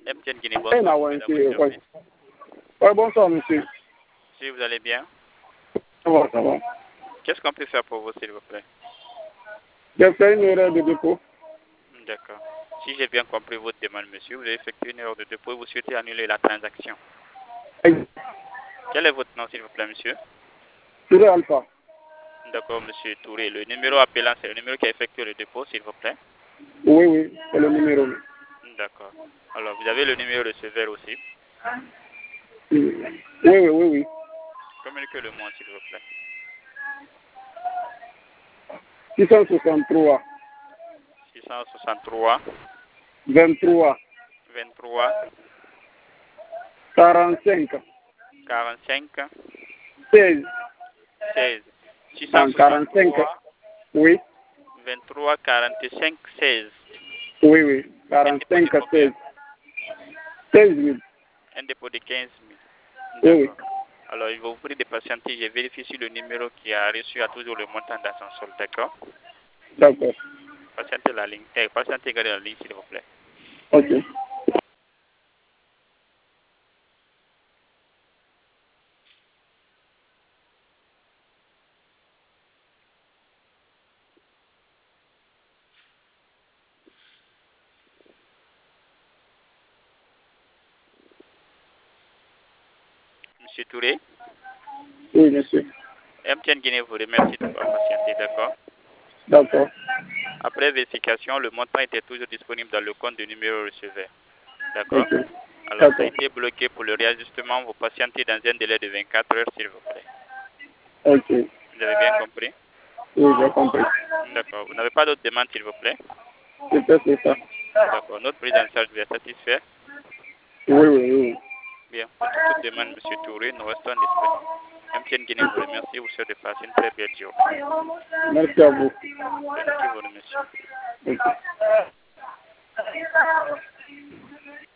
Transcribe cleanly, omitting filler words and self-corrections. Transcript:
MTN Guinée, bonsoir. Ouais, bonsoir, monsieur. Si vous allez bien, Ça va, ça va. qu'est-ce qu'on peut faire pour vous, s'il vous plaît? J'ai fait une erreur de dépôt. D'accord. Si j'ai bien compris votre demande, monsieur, vous avez effectué une erreur de dépôt et vous souhaitez annuler la transaction. Quel est votre nom, s'il vous plaît, monsieur? Touré Alpha. D'accord, monsieur Touré. Le numéro appelant, c'est le numéro qui a effectué le dépôt, s'il vous plaît? Oui, oui, c'est le numéro. D'accord. Alors, vous avez le numéro receveur aussi. Oui, oui, oui, oui. Communiquez-le-moi, s'il vous plaît. 663. 663 23. 23 45. 45 16. 16. 45. 663 Oui, 23 45 16. oui, oui. Un dépôt de 45, combien? 16. 16 000. Un dépôt de 15 000. Oui, oui. D'accord. Alors, il va vous prier de patienter. Je vérifie si le numéro qui a reçu a toujours le montant dans son solde. D'accord? D'accord. Patientez la ligne. Patientez, gardez la ligne, s'il vous plaît. Ok. Monsieur Touré, Oui, monsieur. MTN Guinée vous remercie d'avoir patienté. D'accord? D'accord. Après vérification, le montant était toujours disponible dans le compte du numéro receveur. D'accord? Ok. Alors, ça a D'accord. été bloqué pour le réajustement. Vous patientez dans un délai de 24 heures, s'il vous plaît. Ok. Vous avez bien compris? Oui, j'ai compris. D'accord. Vous n'avez pas d'autres demandes, s'il vous plaît? C'est ça. D'accord. Notre prise en charge vous est satisfait? Oui, oui, oui. Bien. Pour toute demande, monsieur Touré, nous restons disponibles. MTN Guinée vous remercie. Vous souhaite de passer une très belle journée. Merci à vous. C'est nous qui vous remercions. Ok.